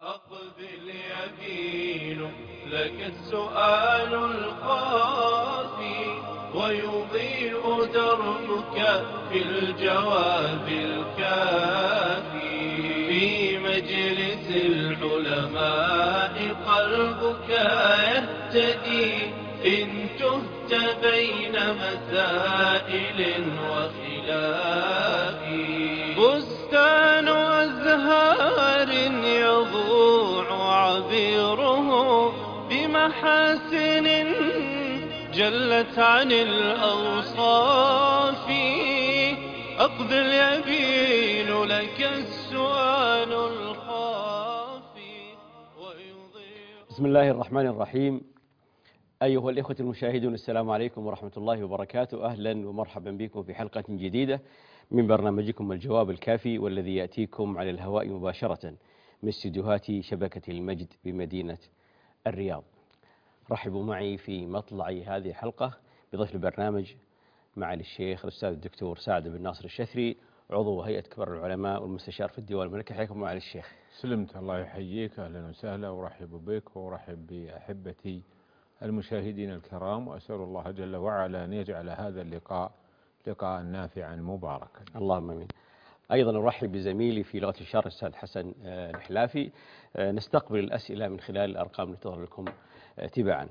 أقبل يمين لك السؤال الخافي ويضيء دربك في الجواب الكافي. في مجلس العلماء قلبك يهتدي إن تهت بين مسائل وخلاف. بستان أزهار يضوع عبيره بمحاسن جلت عن الأوصاف. أقبل يبين لك السؤال الخافي ويضيء. بسم الله الرحمن الرحيم. أيها الإخوة المشاهدون، السلام عليكم ورحمة الله وبركاته. أهلا ومرحبا بكم في حلقة جديدة من برنامجكم الجواب الكافي، والذي يأتيكم على الهواء مباشرة من استديوهات شبكة المجد بمدينة الرياض. رحبوا معي في مطلع هذه الحلقة بضيف البرنامج معالي الشيخ الأستاذ الدكتور سعد بن ناصر الشثري، عضو هيئة كبار العلماء والمستشار في الديوان الملكي. حياكم معالي الشيخ. سلمت، الله يحييك، أهلا وسهلا، ورحب بك ورحب بأحبتي المشاهدين الكرام، وأسأل الله جل وعلا أن يجعل هذا اللقاء لقاء نافعا مباركا. اللهم امين. ايضا ارحب بزميلي في لغه الاشاره الاستاذ حسن الحلافي. نستقبل الاسئله من خلال الارقام اللي تظهر لكم تباعا.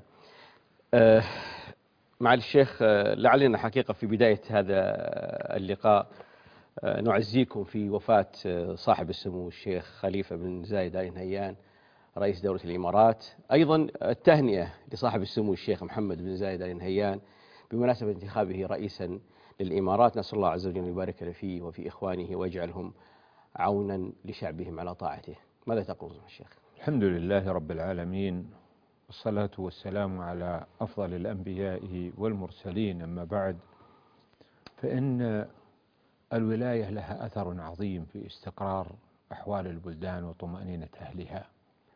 معالي الشيخ، لعلنا حقيقه في بدايه هذا اللقاء نعزيكم في وفاه صاحب السمو الشيخ خليفه بن زايد آل نهيان رئيس دولة الإمارات. أيضا التهنئة لصاحب السمو الشيخ محمد بن زايد آل نهيان بمناسبة انتخابه رئيسا للإمارات. نسأل الله عز وجل أن يبارك فيه وفي إخوانه ويجعلهم عونا لشعبهم على طاعته. ماذا تقولون الشيخ؟ الحمد لله رب العالمين، والصلاة والسلام على أفضل الأنبياء والمرسلين. أما بعد، فإن الولاية لها أثر عظيم في استقرار أحوال البلدان وطمأنينة أهلها.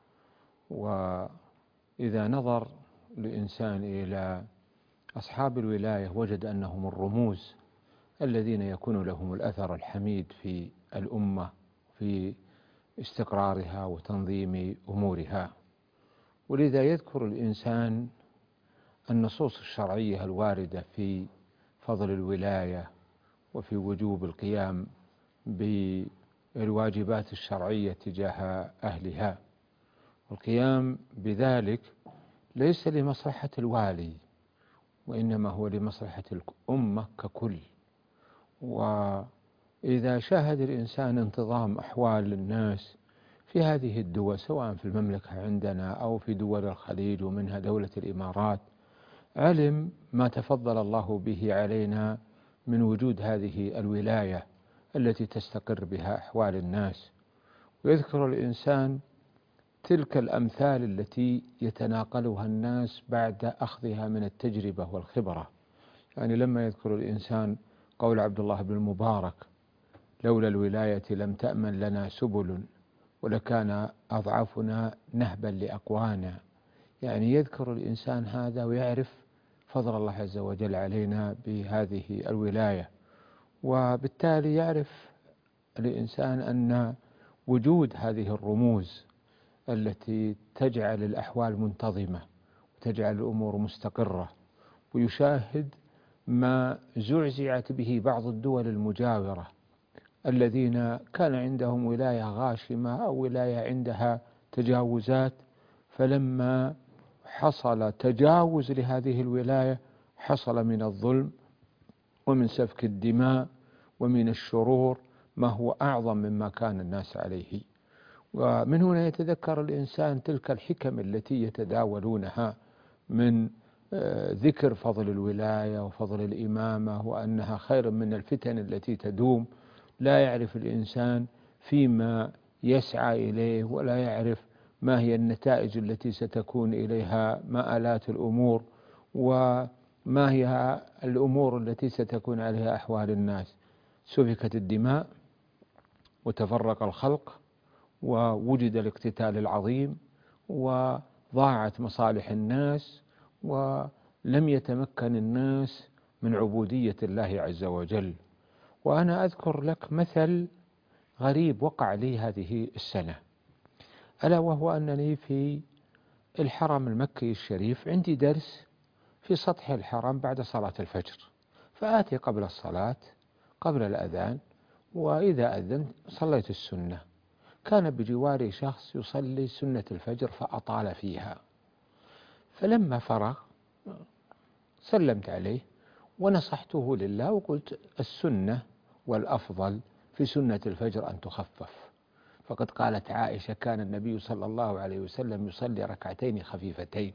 وإذا نظر الإنسان إلى أصحاب الولاية وجد أنهم الرموز الذين يكون لهم الأثر الحميد في الأمة في استقرارها وتنظيم أمورها. ولذا يذكر الإنسان النصوص الشرعية الواردة في فضل الولاية وفي وجوب القيام بالواجبات الشرعية تجاه أهلها. والقيام بذلك ليس لمصلحة الوالي، وإنما هو لمصلحة الأمة ككل. وإذا شاهد الإنسان انتظام أحوال الناس في هذه الدول، سواء في المملكة عندنا أو في دول الخليج ومنها دولة الإمارات، علم ما تفضل الله به علينا من وجود هذه الولاية التي تستقر بها أحوال الناس. ويذكر الإنسان تلك الأمثال التي يتناقلها الناس بعد أخذها من التجربة والخبرة. يعني لما يذكر الإنسان قول عبد الله بن المبارك: لولا الولاية لم تأمن لنا سبل ولكان أضعفنا نهبا لأقوانا. يعني يذكر الإنسان هذا ويعرف فضل الله عز وجل علينا بهذه الولاية، وبالتالي يعرف الإنسان أن وجود هذه الرموز التي تجعل الأحوال منتظمة وتجعل الأمور مستقرة، ويشاهد ما زعزعت به بعض الدول المجاورة الذين كان عندهم ولاية غاشمة أو ولاية عندها تجاوزات، فلما حصل تجاوز لهذه الولاية حصل من الظلم ومن سفك الدماء ومن الشرور ما هو أعظم مما كان الناس عليه. ومن هنا يتذكر الإنسان تلك الحكم التي يتداولونها من ذكر فضل الولاية وفضل الإمامة، وأنها خير من الفتن التي تدوم. لا يعرف الإنسان فيما يسعى إليه، ولا يعرف ما هي النتائج التي ستكون إليها مآلات الأمور، وما هي الأمور التي ستكون عليها أحوال الناس. سفكت الدماء وتفرق الخلق ووجد الاقتتال العظيم وضاعت مصالح الناس، ولم يتمكن الناس من عبودية الله عز وجل. وأنا أذكر لك مثل غريب وقع لي هذه السنة. ألا وهو أنني في الحرم المكي الشريف عندي درس في سطح الحرم بعد صلاة الفجر، فآتي قبل الصلاة قبل الأذان، وإذا أذنت صليت السنة. كان بجواري شخص يصلي سنة الفجر فأطال فيها، فلما فرغ سلمت عليه ونصحته لله وقلت السنة والأفضل في سنة الفجر أن تخفف، فقد قالت عائشة كان النبي صلى الله عليه وسلم يصلي ركعتين خفيفتين.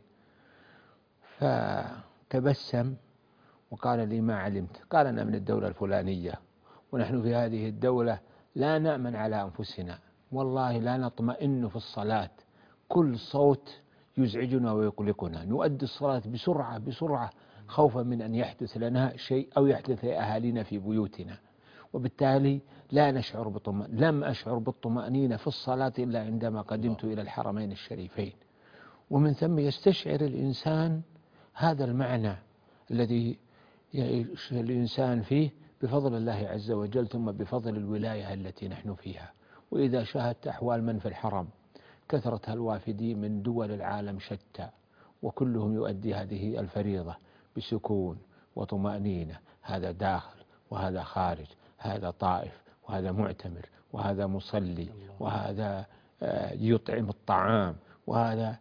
فتبسم وقال لي ما علمت، قال أنا من الدولة الفلانية ونحن في هذه الدولة لا نأمن على أنفسنا، والله لا نطمئن في الصلاة، كل صوت يزعجنا ويقلقنا، نؤدي الصلاة بسرعة بسرعة خوفا من أن يحدث لنا شيء أو يحدث لأهالينا في بيوتنا، وبالتالي لا نشعر لم أشعر بالطمأنينة في الصلاة إلا عندما قدمت إلى الحرمين الشريفين. ومن ثم يستشعر الإنسان هذا المعنى الذي يعيش الإنسان فيه بفضل الله عز وجل، ثم بفضل الولاية التي نحن فيها. وإذا شاهدت أحوال من في الحرم كثرة الوافدين من دول العالم شتى، وكلهم يؤدي هذه الفريضة بسكون وطمأنينة، هذا داخل وهذا خارج، هذا طائف وهذا معتمر وهذا مصلي وهذا يطعم الطعام وهذا،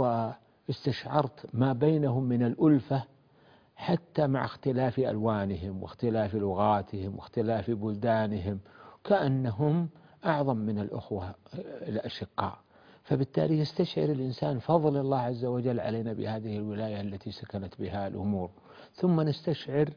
واستشعرت ما بينهم من الألفة حتى مع اختلاف ألوانهم واختلاف لغاتهم واختلاف بلدانهم، كأنهم أعظم من الأخوة الأشقاء. فبالتالي يستشعر الإنسان فضل الله عز وجل علينا بهذه الولاية التي سكنت بها الأمور. ثم نستشعر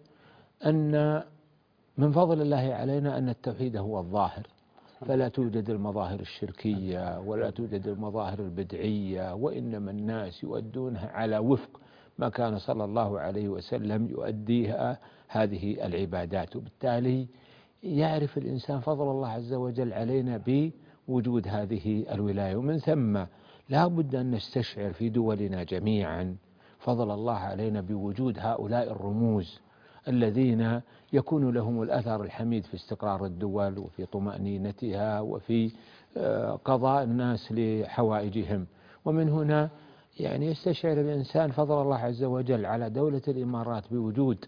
أن من فضل الله علينا أن التوحيد هو الظاهر، فلا توجد المظاهر الشركية ولا توجد المظاهر البدعية، وإنما الناس يؤدونها على وفق ما كان صلى الله عليه وسلم يؤديها هذه العبادات. وبالتالي يعرف الإنسان فضل الله عز وجل علينا بوجود هذه الولاية. ومن ثم لا بد أن نستشعر في دولنا جميعا فضل الله علينا بوجود هؤلاء الرموز الذين يكون لهم الأثر الحميد في استقرار الدول وفي طمأنينتها وفي قضاء الناس لحوائجهم. ومن هنا يعني يستشعر الإنسان فضل الله عز وجل على دولة الإمارات بوجود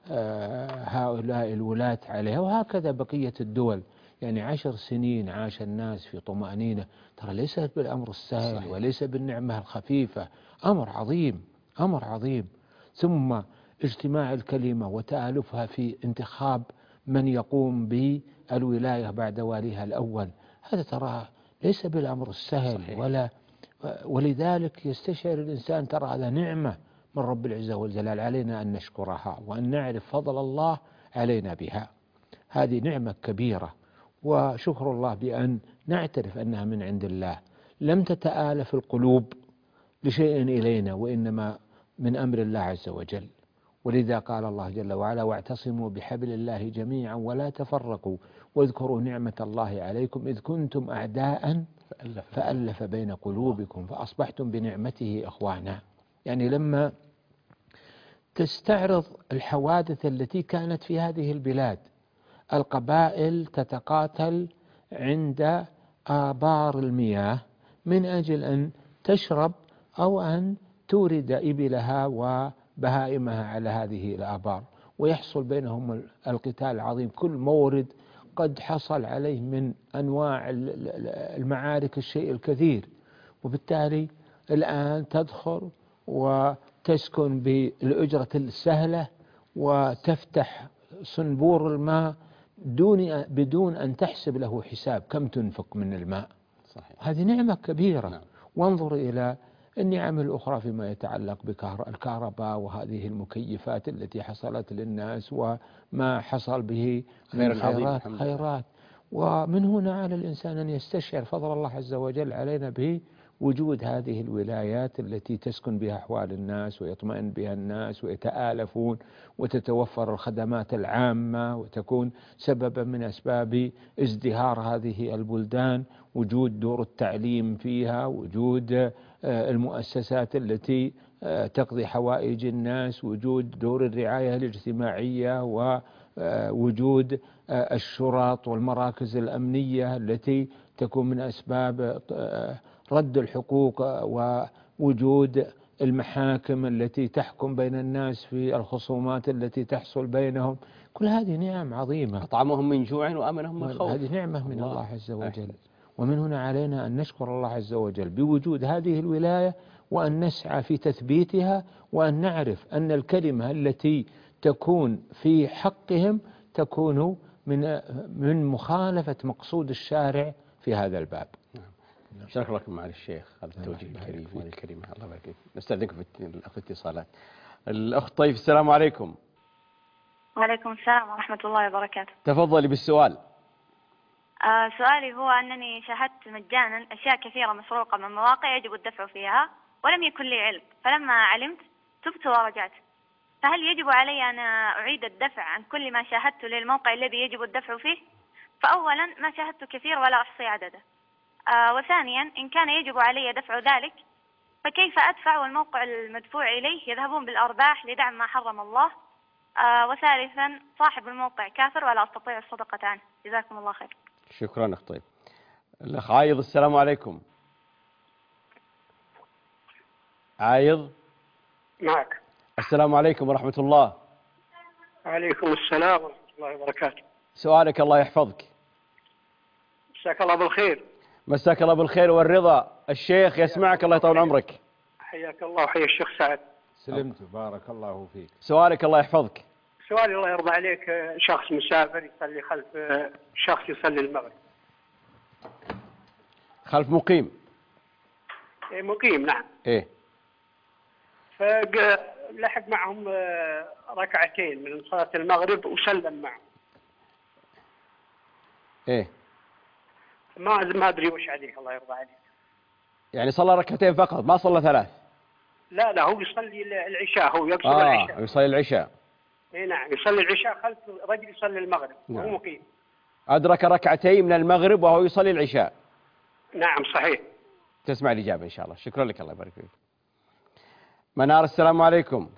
هؤلاء الولاة عليها، وهكذا بقية الدول. يعني 10 سنين عاش الناس في طمأنينة، ترى ليس بالأمر السهل وليس بالنعمة الخفيفة، أمر عظيم، أمر عظيم. ثم اجتماع الكلمة وتآلفها في انتخاب من يقوم بالولاية بعد واليها الأول، هذا ترى ليس بالأمر السهل صحيح. ولذلك يستشعر الإنسان ترى هذا نعمة من رب العزة والجلال، علينا أن نشكرها وأن نعرف فضل الله علينا بها. هذه نعمة كبيرة، وشكر الله بأن نعترف أنها من عند الله، لم تتآلف القلوب لشيء إلينا، وإنما من أمر الله عز وجل. ولذا قال الله جل وعلا واعتصموا بحبل الله جميعا ولا تفرقوا واذكروا نعمة الله عليكم إذ كنتم أعداء فألف بين قلوبكم فأصبحتم بنعمته إخوانا. يعني لما تستعرض الحوادث التي كانت في هذه البلاد، القبائل تتقاتل عند آبار المياه من أجل أن تشرب أو أن تورد إبلها وبهائمها على هذه الآبار، ويحصل بينهم القتال العظيم. كل مورد قد حصل عليه من أنواع المعارك الشيء الكثير، وبالتالي الآن تدخل وتسكن بالأجرة السهلة وتفتح صنبور الماء بدون أن تحسب له حساب كم تنفق من الماء. صحيح. هذه نعمة كبيرة. نعم. وانظر إلى النعم الأخرى فيما يتعلق بالكهرباء وهذه المكيفات التي حصلت للناس وما حصل به من خيرات. ومن هنا على الإنسان أن يستشعر فضل الله عز وجل علينا بوجود هذه الولايات التي تسكن بها أحوال الناس ويطمئن بها الناس ويتآلفون، وتتوفر الخدمات العامة وتكون سببا من أسباب ازدهار هذه البلدان، وجود دور التعليم فيها، وجود المؤسسات التي تقضي حوائج الناس، وجود دور الرعاية الاجتماعية وجود الشرط والمراكز الأمنية التي تكون من أسباب رد الحقوق، ووجود المحاكم التي تحكم بين الناس في الخصومات التي تحصل بينهم. كل هذه نعم عظيمة. أطعمهم من جوع وأمنهم من خوف. هذه نعمة من الله عز وجل، ومن هنا علينا أن نشكر الله عز وجل بوجود هذه الولاية، وأن نسعى في تثبيتها، وأن نعرف أن الكلمة التي تكون في حقهم تكون من مخالفة مقصود الشارع في هذا الباب. شكرا لكم معالي الشيخ، هذا التوجيه الكريم والكريمة. الله يبارك فيك. نستأذنكم في الاتصالات. الأخت طيف، السلام عليكم. وعليكم السلام ورحمة الله وبركاته. تفضلي بالسؤال. سؤالي هو أنني شاهدت مجانا أشياء كثيرة مسروقة من مواقع يجب الدفع فيها، ولم يكن لي علم، فلما علمت تبت ورجعت، فهل يجب علي أن أعيد الدفع عن كل ما شاهدته للموقع الذي يجب الدفع فيه؟ فأولا ما شاهدت كثير ولا أحصي عدده، وثانيا إن كان يجب علي دفع ذلك فكيف أدفع والموقع المدفوع إليه يذهبون بالأرباح لدعم ما حرم الله؟ وثالثا صاحب الموقع كافر ولا أستطيع الصدقة عنه. جزاكم الله خير. شكرا أخت طيب. الأخ عايض، السلام عليكم. عايض معك. السلام عليكم ورحمة الله. وعليكم السلام ورحمة الله وبركاته. سؤالك الله يحفظك. مساك الله بالخير. مساك الله بالخير والرضا. الشيخ يسمعك، الله يطول عمرك. حياك الله وحيا الشيخ سعد. سلمت، بارك الله فيك. سؤالك الله يحفظك. سؤالي الله يرضى عليك، شخص مسافر يصلي خلف شخص يصلي المغرب. خلف مقيم. مقيم نعم. ايه. فلحق معهم ركعتين من صلاة المغرب وسلم معهم. ايه. ما ادري وش عليك الله يرضى عليك. يعني صلى ركعتين فقط، ما صلى ثلاث؟ لا هو يصلي العشاء، هو يقصد العشاء. يصلي العشاء. اي نعم، يصلي العشاء خلف رجل يصلي المغرب. نعم. وهو مقيم. أدرك ركعتين من المغرب وهو يصلي العشاء. نعم صحيح. تسمع الإجابة إن شاء الله. شكرا لك، الله يبارك فيك. منار، السلام عليكم.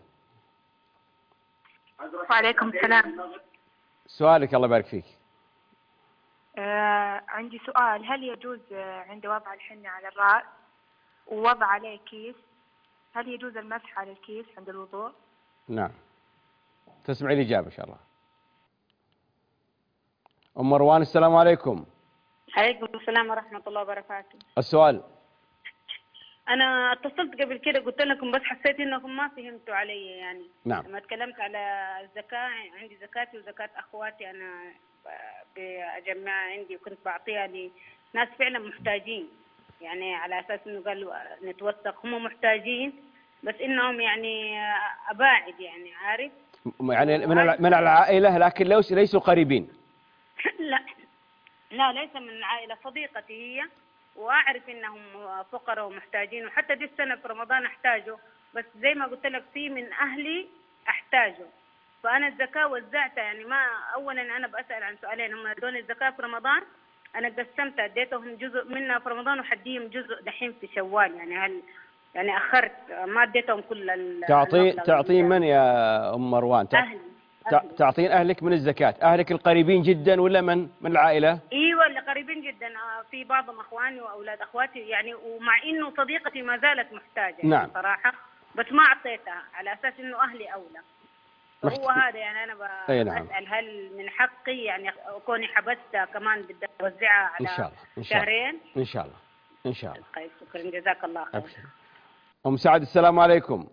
وعليكم السلام. سؤالك الله يبارك فيك. عندي سؤال، هل يجوز عند وضع الحنة على الرأس ووضع عليه كيس، هل يجوز المسح على الكيس عند الوضوء؟ نعم. تسمعي الإجابة إن شاء الله. أم مروان، السلام عليكم. عليكم السلام ورحمة الله وبركاته. السؤال. أنا اتصلت قبل كده قلت لكم، بس حسيت إنكم ما فهمتوا علي يعني. نعم. لما تكلمت على الزكاة، عندي زكاتي وزكاة أخواتي أنا بجمعها عندي، وكنت بعطيها لناس فعلا محتاجين، يعني على أساس إنه قالوا نتوثق، هم محتاجين بس إنهم يعني أباعد، يعني عارف. يعني من العائلة لكن ليسوا قريبين. لا ليس من العائلة، صديقتي هي، وأعرف إنهم فقراء ومحتاجين، وحتى دي السنة في رمضان أحتاجه، بس زي ما قلت لك في من أهلي أحتاجه. فأنا الزكاة وزعتها، يعني ما أولا أنا بسأل عن سؤالين، هم دون الزكاة في رمضان أنا قسمتها، اديتهم جزء منها في رمضان وحديهم جزء دحين في شوال، يعني هل يعني أخرت ما اديتهم كل تعطين من يا أم مروان؟ أهلي. تعطين أهلك من الزكاة، أهلك القريبين جدا ولا من العائلة؟ ايوه اللي قريبين جدا، في بعضهم اخواني واولاد اخواتي يعني، ومع انه صديقتي ما زالت محتاجه نعم. يعني صراحه، بس ما اعطيتها على اساس انه اهلي اولى. فهو هذا يعني انا نعم. بسال هل من حقي يعني كوني حبستها كمان بدي اوزعها على إن شاء الله. شهرين؟ ان شاء الله. ان شاء الله. طيب شكرا، جزاك الله خير. أبشر. ام سعد، السلام عليكم.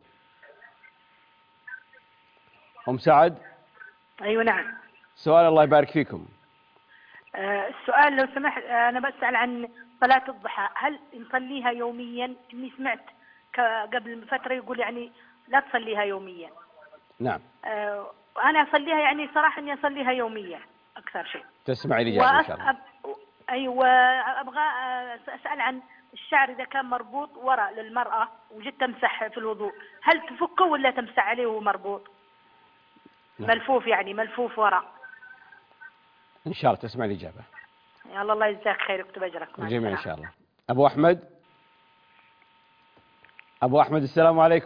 ام سعد. ايوه نعم. سؤال الله يبارك فيكم. السؤال لو سمحت، أنا بسأل عن صلاة الضحى، هل نصليها يوميا؟ إني سمعت قبل فترة يقول يعني لا تصليها يوميا. نعم. وأنا أصليها يعني صراحة إني أصليها يوميا أكثر شيء. تسمعي الإجابة إن شاء الله. أيوة، أبغى أسأل عن الشعر إذا كان مربوط وراء للمرأة وجيت تمسح في الوضوء، هل تفكه ولا تمسح عليه وهو مربوط؟ نعم. ملفوف يعني ملفوف وراء. إن شاء الله تسمع الإجابة. يلا الله يجزاك خير ويكتب أجرك. الجميع إن شاء الله. أبو أحمد. أبو أحمد، السلام عليكم.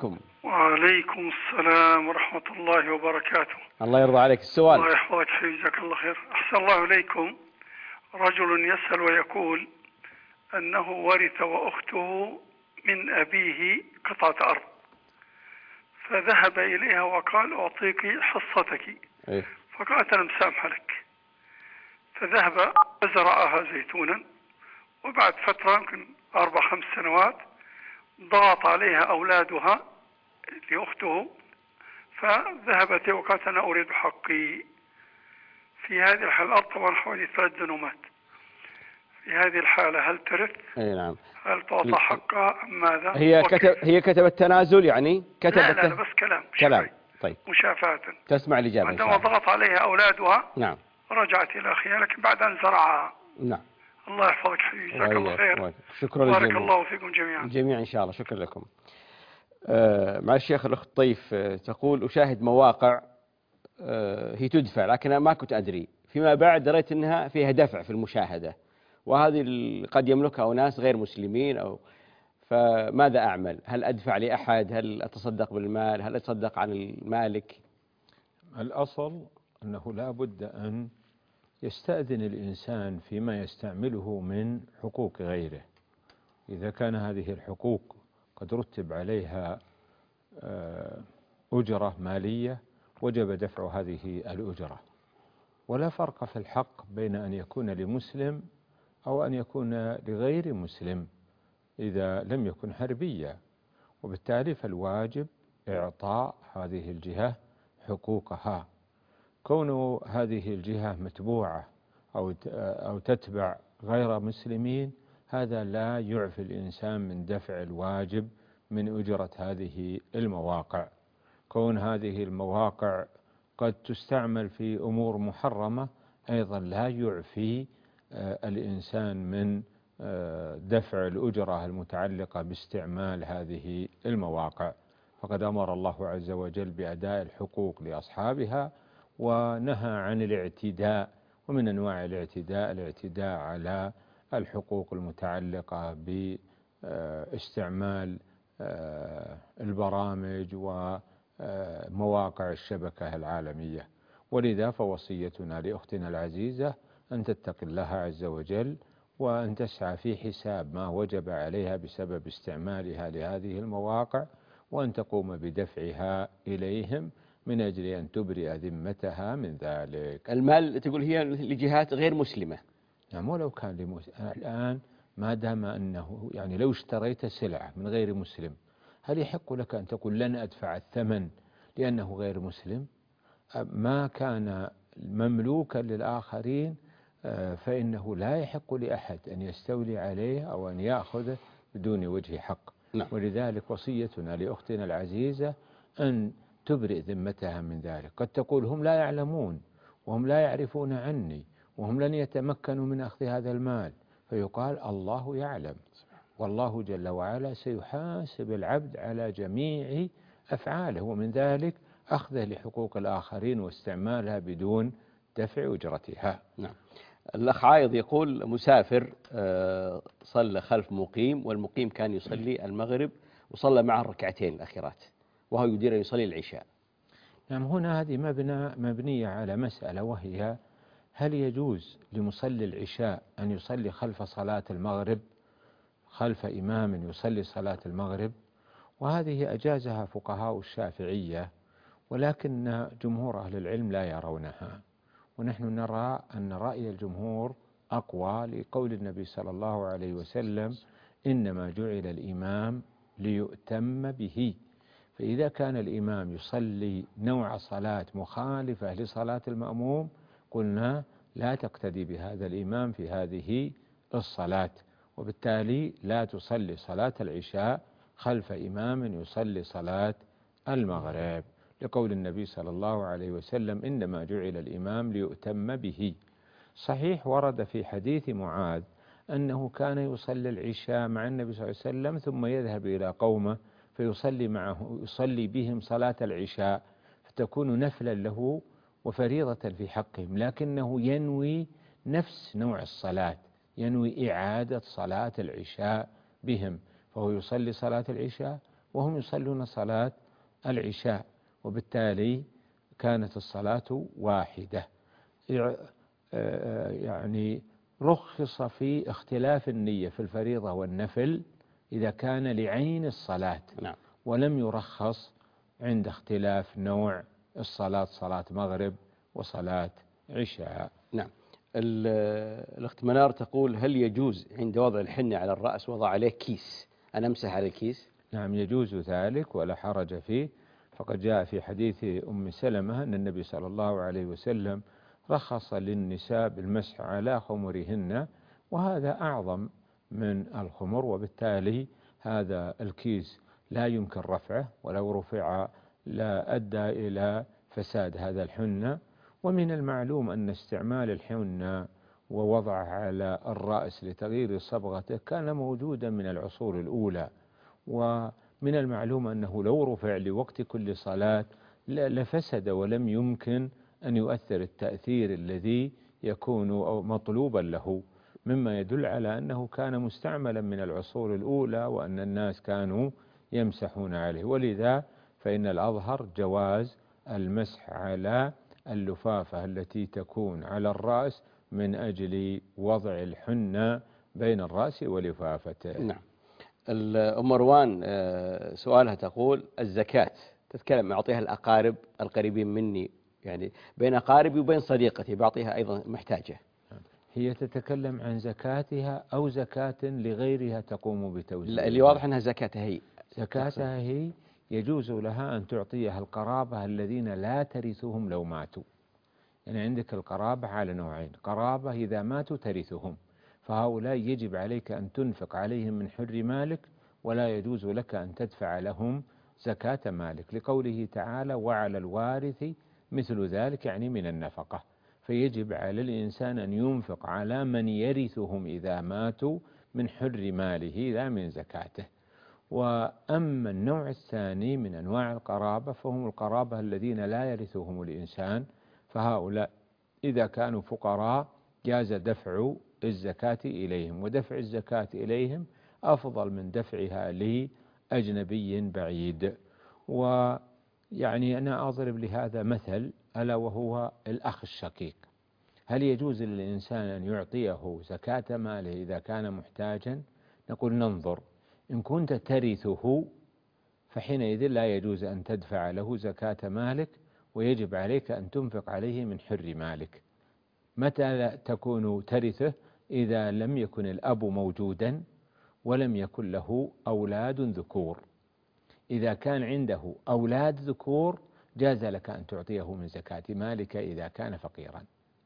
وعليكم السلام ورحمة الله وبركاته. الله يرضى عليك. السؤال. الله يحفظك حبيبي، جزاك الله خير. أحسن الله إليكم. رجل يسأل ويقول أنه ورث وأخته من أبيه قطعة أرض، فذهب إليها وقال أعطيك حصتك، فقالت أنا مسامحة لك، فذهب وزرعها زيتونا، وبعد فترة يمكن 4-5 سنوات ضغط عليها أولادها لأخته، فذهبت وقالت أنا أريد حقي. في هذه الحالة طبعا حوالي 3 دنومات، في هذه الحالة هل ترث؟ اي نعم. هل تعطى حقها أم ماذا؟ هي كتبت تنازل يعني؟ لا بس كلام. طيب. مشافهة. تسمع الإجابة. عندما ضغط عليها أولادها نعم رجعت إلى أخيها، لكن بعد أن زرعها. نعم. الله يحفظك حبيبي، جزاك الله خير. شكرا بارك للجميع. الله فيكم جميعا. جميعا إن شاء الله. شكرا لكم. مع الشيخ الأخت طيف تقول أشاهد مواقع هي تدفع، لكن أنا ما كنت أدري، فيما بعد دريت أنها فيها دفع في المشاهدة، وهذه قد يملكها أناس غير مسلمين، فماذا أعمل؟ هل أدفع لأحد؟ هل أتصدق بالمال؟ هل أتصدق عن المالك؟ الأصل أنه لا بد أن يستأذن الإنسان فيما يستعمله من حقوق غيره. إذا كان هذه الحقوق قد رتب عليها أجرة مالية وجب دفع هذه الأجرة، ولا فرق في الحق بين أن يكون لمسلم أو أن يكون لغير مسلم إذا لم يكن حربيا، وبالتالي فالواجب إعطاء هذه الجهة حقوقها. كون هذه الجهة متبوعة أو تتبع غير مسلمين هذا لا يعفي الإنسان من دفع الواجب من أجرة هذه المواقع. كون هذه المواقع قد تستعمل في أمور محرمة أيضا لا يعفي الإنسان من دفع الأجرة المتعلقة باستعمال هذه المواقع، فقد أمر الله عز وجل بأداء الحقوق لأصحابها ونهى عن الاعتداء، ومن أنواع الاعتداء على الحقوق المتعلقة باستعمال البرامج ومواقع الشبكة العالمية. ولذا فوصيتنا لأختنا العزيزة أن تتقي الله عز وجل وأن تسعى في حساب ما وجب عليها بسبب استعمالها لهذه المواقع، وأن تقوم بدفعها إليهم من أجل أن تبرئ ذمتها من ذلك. المال تقول هي لجهات غير مسلمة. نعم، ولو كان الآن ما دام أنه يعني لو اشتريت سلعة من غير مسلم هل يحق لك أن تقول لن أدفع الثمن لأنه غير مسلم؟ ما كان مملوكا للآخرين فإنه لا يحق لأحد أن يستولي عليه أو أن يأخذه بدون وجه حق. نعم. ولذلك وصيتنا لأختنا العزيزة أن تبرئ ذمتها من ذلك. قد تقول هم لا يعلمون وهم لا يعرفون عني وهم لن يتمكنوا من أخذ هذا المال، فيقال الله يعلم، والله جل وعلا سيحاسب العبد على جميع أفعاله، ومن ذلك أخذه لحقوق الآخرين واستعمالها بدون دفع أجرتها. نعم. الأخ عايض يقول مسافر صلى خلف مقيم، والمقيم كان يصلي المغرب وصلى معه الركعتين الأخيرات وهو يدير يصلي العشاء. نعم، هنا هذه مبنية على مسألة، وهي هل يجوز لمصلي العشاء أن يصلي خلف صلاة المغرب خلف إمام يصلي صلاة المغرب؟ وهذه أجازها فقهاء الشافعية، ولكن جمهور أهل العلم لا يرونها، ونحن نرى أن رأي الجمهور أقوى لقول النبي صلى الله عليه وسلم إنما جعل الإمام ليؤتم به. فإذا كان الإمام يصلي نوع صلاة مخالفة لصلاة المأموم قلنا لا تقتدي بهذا الإمام في هذه الصلاة، وبالتالي لا تصلي صلاة العشاء خلف إمام يصلي صلاة المغرب، لقول النبي صلى الله عليه وسلم إنما جعل الإمام ليؤتم به. صحيح ورد في حديث معاذ أنه كان يصلي العشاء مع النبي صلى الله عليه وسلم ثم يذهب إلى قومه فيصلي معه يصلي بهم صلاة العشاء، فتكون نفلا له وفريضة في حقهم، لكنه ينوي نفس نوع الصلاة، ينوي إعادة صلاة العشاء بهم، فهو يصلي صلاة العشاء وهم يصلون صلاة العشاء، وبالتالي كانت الصلاة واحدة. يعني رخص في اختلاف النية في الفريضة والنفل إذا كان لعين الصلاة، نعم. ولم يرخص عند اختلاف نوع الصلاة، صلاة مغرب وصلاة عشاء. نعم. الأخت منار تقول: هل يجوز عند وضع الحنة على الرأس وضع عليه كيس أنا أمسح على الكيس؟ نعم، يجوز ذلك ولا حرج فيه، فقد جاء في حديث أم سلمة أن النبي صلى الله عليه وسلم رخص للنساء بالمسح على خمرهن، وهذا أعظم من الخمر، وبالتالي هذا الكيس لا يمكن رفعه، ولو رفع لا أدى إلى فساد هذا الحنة. ومن المعلوم أن استعمال الحنة ووضعه على الرأس لتغيير صبغته كان موجودا من العصور الأولى، ومن المعلوم أنه لو رفع لوقت كل صلاة لفسد ولم يمكن أن يؤثر التأثير الذي يكون مطلوبا له، مما يدل على أنه كان مستعملا من العصور الأولى وأن الناس كانوا يمسحون عليه. ولذا فإن الأظهر جواز المسح على اللفافة التي تكون على الرأس من أجل وضع الحنة بين الرأس ولفافته. نعم. أم مروان سؤالها تقول: الزكاة تتكلم أعطيها الأقارب القريبين مني، يعني بين أقاربي وبين صديقتي بعطيها أيضا محتاجة. هي تتكلم عن زكاتها أو زكاة لغيرها تقوم بتوزيعها؟ اللي واضح أنها زكاتها هي. زكاتها هي يجوز لها أن تعطيها القرابة الذين لا ترثهم لو ماتوا. يعني عندك القرابة على نوعين: قرابة إذا ماتوا ترثهم، فهؤلاء يجب عليك أن تنفق عليهم من حر مالك، ولا يجوز لك أن تدفع لهم زكاة مالك، لقوله تعالى: وعلى الوارث مثل ذلك، يعني من النفقة. فيجب على الإنسان أن ينفق على من يرثهم إذا ماتوا من حر ماله لا من زكاته. وأما النوع الثاني من أنواع القرابة فهم القرابة الذين لا يرثهم الإنسان، فهؤلاء إذا كانوا فقراء جاز دفع الزكاة إليهم، ودفع الزكاة إليهم أفضل من دفعها لأجنبي بعيد. ويعني أنا أضرب لهذا مثل، ألا وهو الأخ الشقيق. هل يجوز للإنسان أن يعطيه زكاة ماله إذا كان محتاجا؟ نقول ننظر، إن كنت ترثه فحينئذ لا يجوز أن تدفع له زكاة مالك، ويجب عليك أن تنفق عليه من حر مالك. متى لا تكون ترثه؟ إذا لم يكن الأب موجودا ولم يكن له أولاد ذكور. إذا كان عنده أولاد ذكور جاز لك أن تعطيه من زكاة مالك إذا كان فقيرا.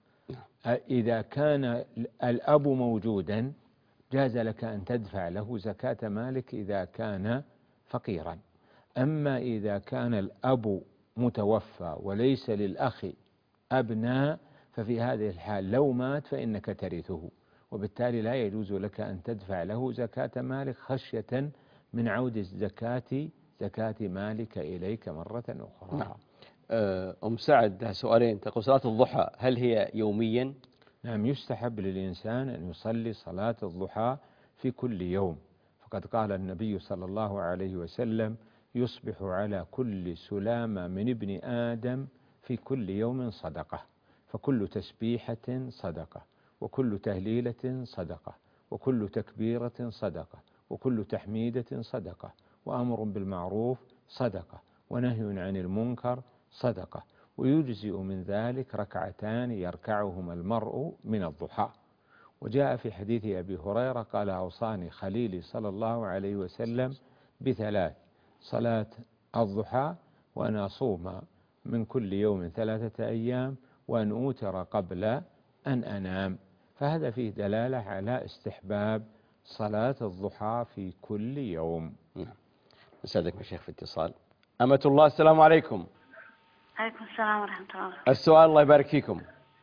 إذا كان الأب موجودا جاز لك أن تدفع له زكاة مالك إذا كان فقيرا. أما إذا كان الأب متوفى وليس للأخ أبناء ففي هذه الحال لو مات فإنك ترثه، وبالتالي لا يجوز لك أن تدفع له زكاة مالك خشية من عود زكاة مالك إليك مرة أخرى. نعم. أم سعد لها سؤالين، تقول: صلاة الضحى هل هي يوميا؟ نعم، يستحب للإنسان أن يصلي صلاة الضحى في كل يوم، فقد قال النبي صلى الله عليه وسلم: يصبح على كل سلامة من ابن آدم في كل يوم صدقة، فكل تسبيحة صدقة، وكل تهليلة صدقة، وكل تكبيرة صدقة، وكل تحميدة صدقة، وأمر بالمعروف صدقة، ونهي عن المنكر صدقة، ويجزئ من ذلك ركعتان يركعهما المرء من الضحى. وجاء في حديث أبي هريرة قال: أوصاني خليلي صلى الله عليه وسلم بثلاث: صلاة الضحى، وأن أصوم من كل يوم 3 أيام، وأن أوتر قبل أن أنام. فهذا فيه دلالة على استحباب صلاة الضحى في كل يوم. نسعدك يا شيخ في اتصال. أمة الله، السلام عليكم. عليكم السلام ورحمة الله. السؤال، الله يبارك فيكم.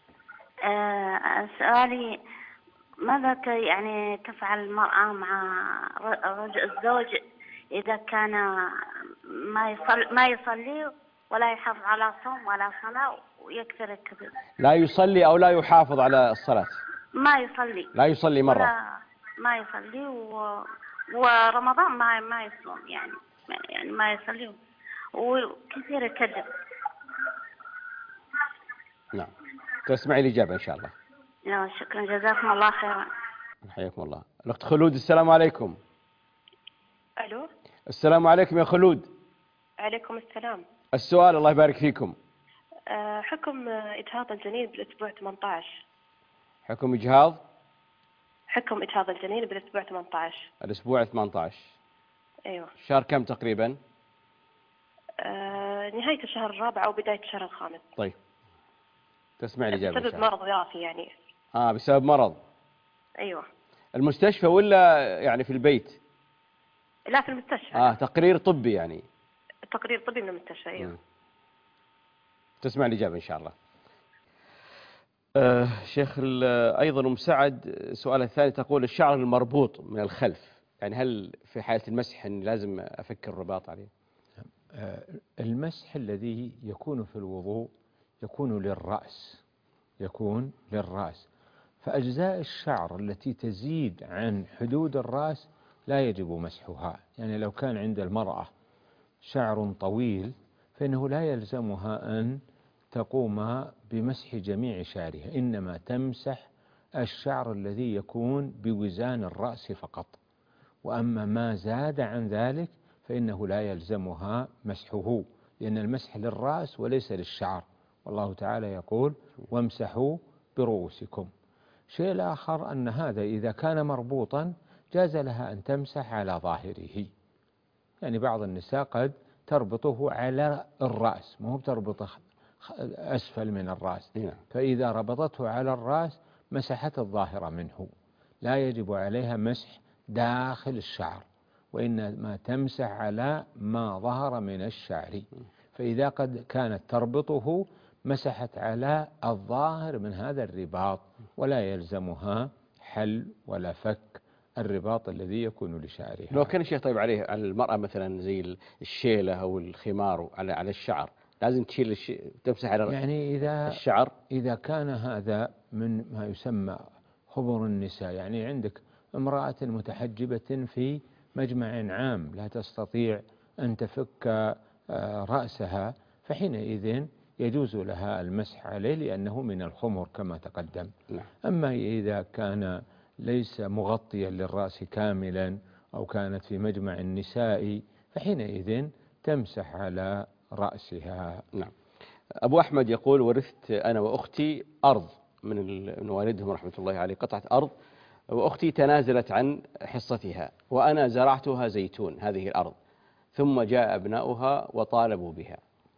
سؤالي: ماذا يعني تفعل المرأة مع الزوج إذا كان ما يصلي ولا يحافظ على صوم ولا صلاة ويكثر الكذب؟ لا يصلي أو لا يحافظ على الصلاة؟ ما يصلي. لا يصلي مرة. ما يصلي ورمضان ما يصوم، يعني ما يصلي، وكثير الكذب. نعم، تسمعي الإجابة إن شاء الله. لا شكرا، جزاكم الله خيرا. حياكم الله. الأخت خلود، السلام عليكم. ألو. السلام عليكم يا خلود. عليكم السلام. السؤال، الله يبارك فيكم. حكم إجهاض الجنين بالأسبوع 18. حكم إجهاض؟ حكم إجهاض الجنين بالأسبوع 18. الأسبوع 18. أيوة. شهر كم تقريبا؟ نهاية الشهر الرابع أو بداية الشهر الخامس. طيب، تسمع الإجابة. بسبب مرض وراثي يعني. بسبب مرض. أيوة. المستشفى ولا يعني في البيت؟ لا، في المستشفى. تقرير طبي يعني. تقرير طبي من المستشفى. أيوة. تسمع الإجابة إن شاء الله. شيخ، أيضا أم سعد السؤال الثاني تقول الشعر المربوط من الخلف، يعني هل في حالة المسح أن لازم أفك الرباط عليه؟ المسح الذي يكون في الوضوء يكون للرأس، فأجزاء الشعر التي تزيد عن حدود الرأس لا يجب مسحها. يعني لو كان عند المرأة شعر طويل فإنه لا يلزمها أن تقوم بمسح جميع شعرها، إنما تمسح الشعر الذي يكون بوزان الرأس فقط، وأما ما زاد عن ذلك فإنه لا يلزمها مسحه، لأن المسح للرأس وليس للشعر، والله تعالى يقول وامسحوا برؤوسكم. شيء الآخر أن هذا إذا كان مربوطا جاز لها أن تمسح على ظاهره، يعني بعض النساء قد تربطه على الرأس، ما هو تربطه أسفل من الرأس، فإذا ربطته على الرأس مسحت الظاهر منه، لا يجب عليها مسح داخل الشعر، وإنما تمسح على ما ظهر من الشعر. فإذا قد كانت تربطه مسحت على الظاهر من هذا الرباط، ولا يلزمها حل ولا فك الرباط الذي يكون لشعرها. لو كان الشيخ طيب عليه على المرأة مثلا زي الشيلة أو الخمار على الشعر، لازم تشيل تمسح على يعني الشعر. إذا كان هذا من ما يسمى خبر النساء، يعني عندك امرأة متحجبة في مجمع عام لا تستطيع أن تفك رأسها، فحينئذ يجوز لها المسح عليه لأنه من الخمر كما تقدم. أما إذا كان ليس مغطيا للرأس كاملا أو كانت في مجمع النساء فحينئذ تمسح على رأسها. نعم. أبو أحمد يقول ورثت أنا وأختي أرض من والدهم رحمة الله عليه، قطعة أرض، وأختي تنازلت عن حصتها وأنا زرعتها زيتون هذه الأرض، ثم جاء أبناؤها وطالبوا بها.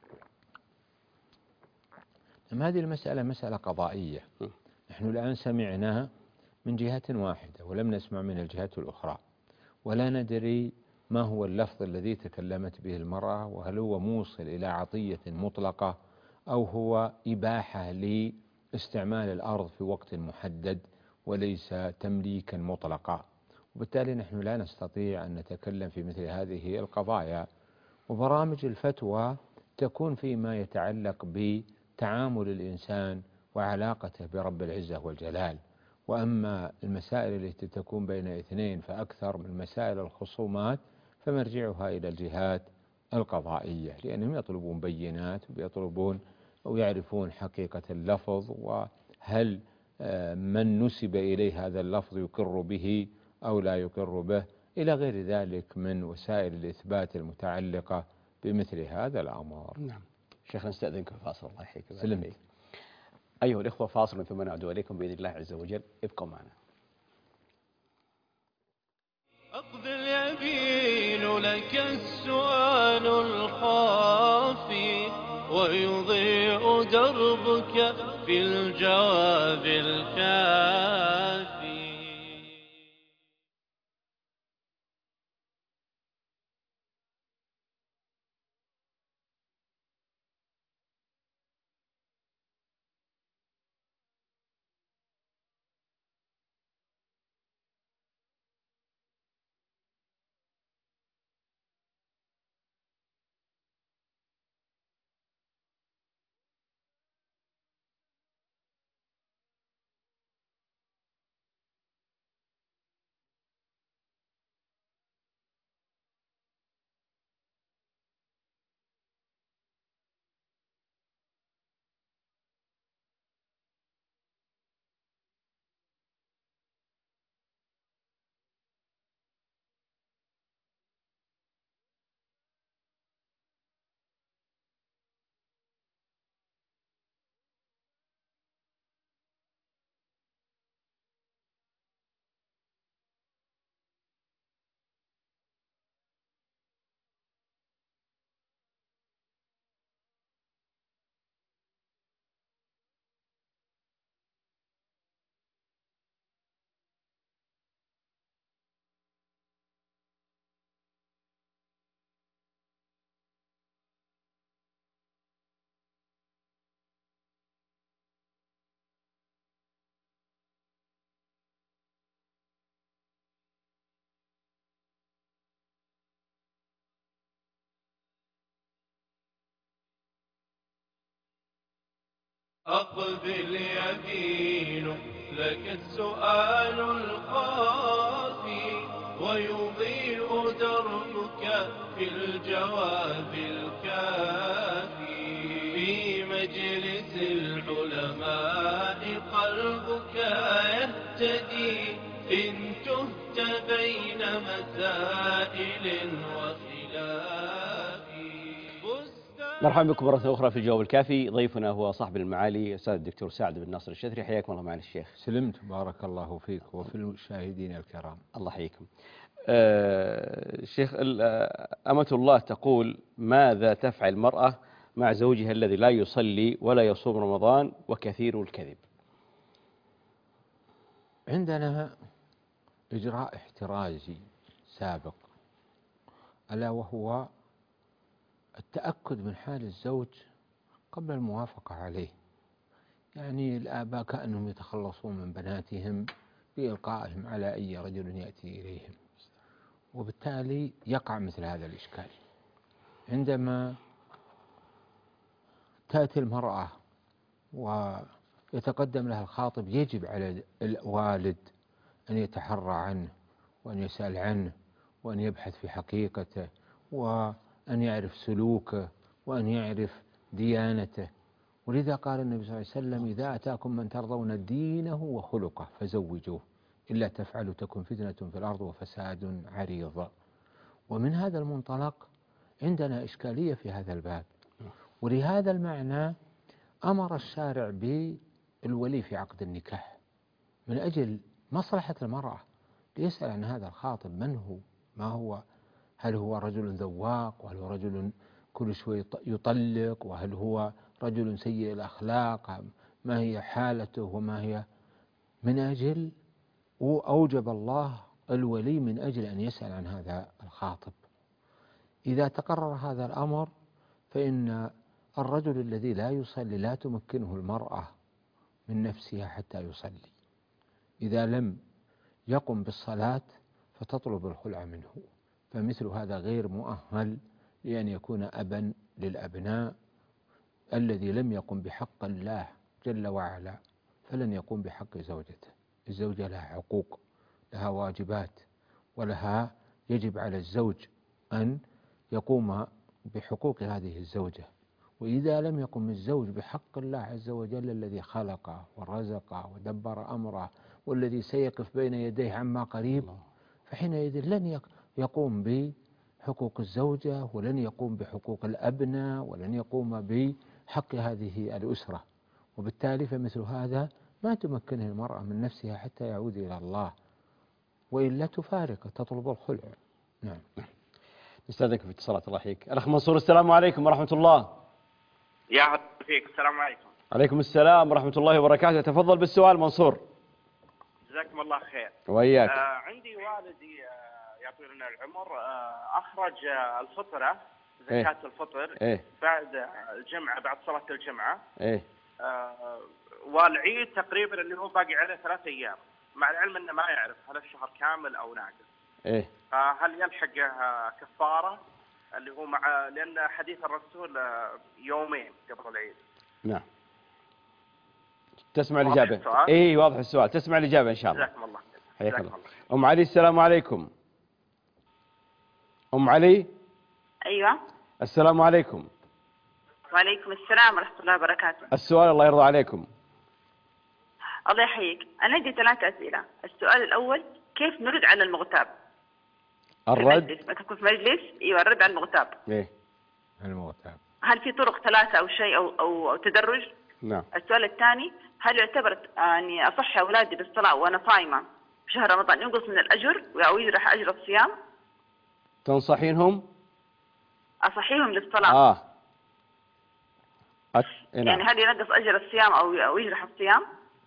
هذه المسألة مسألة قضائية. نحن الآن سمعنا من جهة واحدة ولم نسمع من الجهات الأخرى، ولا ندري ما هو اللفظ الذي تكلمت به المرأة، وهل هو موصل إلى عطية مطلقة أو هو إباحة لاستعمال الأرض في وقت محدد وليس تمليكا مطلقا. وبالتالي نحن لا نستطيع أن نتكلم في مثل هذه القضايا، وبرامج الفتوى تكون فيما يتعلق بتعامل الإنسان وعلاقته برب العزة والجلال. وأما المسائل التي تكون بين اثنين فأكثر من مسائل الخصومات فمرجعها إلى الجهات القضائية، لأنهم يطلبون بينات ويطلبون أو يعرفون حقيقة اللفظ، وهل من نسب إليه هذا اللفظ يقر به أو لا يقر به، إلى غير ذلك من وسائل الإثبات المتعلقة بمثل هذا الأمر. نعم. شيخنا نستأذنكم فاصل، الله يحييك. سلمت. أيها الإخوة، فاصل ثم نعود إليكم بإذن الله عز وجل، ابقوا معنا. أقضي اليمين لك السؤال الخافي، ويضيء دربك في الجواب الكافي. أقبل يمين لك السؤال الخافي ويضيء دربك في الجواب الكافي في مجلس العلماء قلبك يهتدي إن تهت بين مسائل وخلاف. مرحبا بكم مرة أخرى في الجواب الكافي. ضيفنا هو صاحب المعالي أستاذ الدكتور سعد بن ناصر الشثري. حياكم الله معنا الشيخ. سلمت، بارك الله فيك وفي المشاهدين الكرام. الله يحييكم. شيخ، أمة الله تقول: ماذا تفعل المرأة مع زوجها الذي لا يصلي ولا يصوم رمضان وكثير الكذب؟ عندنا إجراء احترازي سابق، ألا وهو التأكد من حال الزوج قبل الموافقة عليه. يعني الآباء كأنهم يتخلصون من بناتهم بإلقائهم على أي رجل يأتي إليهم، وبالتالي يقع مثل هذا الإشكال. عندما تأتي المرأة ويتقدم لها الخاطب، يجب على الوالد أن يتحرى عنه وأن يسأل عنه وأن يبحث في حقيقته وأن يعرف سلوكه وأن يعرف ديانته. ولذا قال النبي صلى الله عليه وسلم: إذا أتاكم من ترضون دينه وخلقه فزوجوه، إلا تفعلوا تكن فتنة في الأرض وفساد عريض. ومن هذا المنطلق عندنا إشكالية في هذا الباب، ولهذا المعنى أمر الشارع بالولي في عقد النكاح من أجل مصلحة المرأة، ليسأل عن هذا الخاطب من هو، ما هو، هل هو رجل ذواق، وهل هو رجل كل شوي يطلق، وهل هو رجل سيء الأخلاق، ما هي حالته وما هي. من أجل أوجب الله الولي من أجل أن يسأل عن هذا الخاطب. إذا تقرر هذا الأمر فإن الرجل الذي لا يصلي لا تمكنه المرأة من نفسها حتى يصلي. إذا لم يقم بالصلاة فتطلب الخلع منه، فمثل هذا غير مؤهل لأن يكون أبا للأبناء. الذي لم يقم بحق الله جل وعلا فلن يقوم بحق زوجته. الزوجة لها حقوق، لها واجبات، ولها يجب على الزوج أن يقوم بحقوق هذه الزوجة. وإذا لم يقم الزوج بحق الله عز وجل الذي خلقه ورزقه ودبر أمره والذي سيقف بين يديه عما قريب، فحينئذ لن يقوم بحقوق الزوجة ولن يقوم بحقوق الأبناء ولن يقوم بحق هذه الأسرة. وبالتالي فمثل هذا ما تمكنه المرأة من نفسها حتى يعود إلى الله، وإلا تفارق تطلب الخلع. نعم. نستأذنك في اتصالات. الله يحييك. الأخ منصور، السلام عليكم ورحمة الله. يا عبد فيك. السلام عليكم. عليكم السلام ورحمة الله وبركاته. تفضل بالسؤال منصور. جزاكم الله خير. وإياك. عندي والدي يطول لنا العمر أخرج الفطرة، زكاة الفطر بعد الجمعة، بعد صلاة الجمعة. والعيد تقريبا اللي هو باقي عليه 3 أيام، مع العلم أنه ما يعرف هل الشهر كامل أو ناقص. هل يلحقه كفارة اللي هو مع، لأن حديث الرسول يومين قبل العيد. نعم. تسمع الإجابة؟ واضح السؤال. تسمع الإجابة إن شاء الله. جزاكم الله. حياك الله. أم علي، السلام عليكم. أم علي. أيوة. السلام عليكم. وعليكم السلام ورحمة الله وبركاته. السؤال الله يرضى عليكم. الله يحييك. أنا عندي 3 أسئلة. السؤال الأول: كيف نرد على المغتاب؟ الرد؟ ما تكون في مجلس. أيوة، الرد على المغتاب. المغتاب. هل في طرق 3 أو شيء أو تدرج؟ نعم. السؤال الثاني: هل يعتبر أني أصحي أولادي بالصلاة وأنا صايمة في شهر رمضان ينقص من الأجر أو يجرح أجر الصيام؟ تنصحينهم؟ أصحيهم للصلاة. نعم. يعني هل ينقص أجر الصيام أو يجرح الصيام؟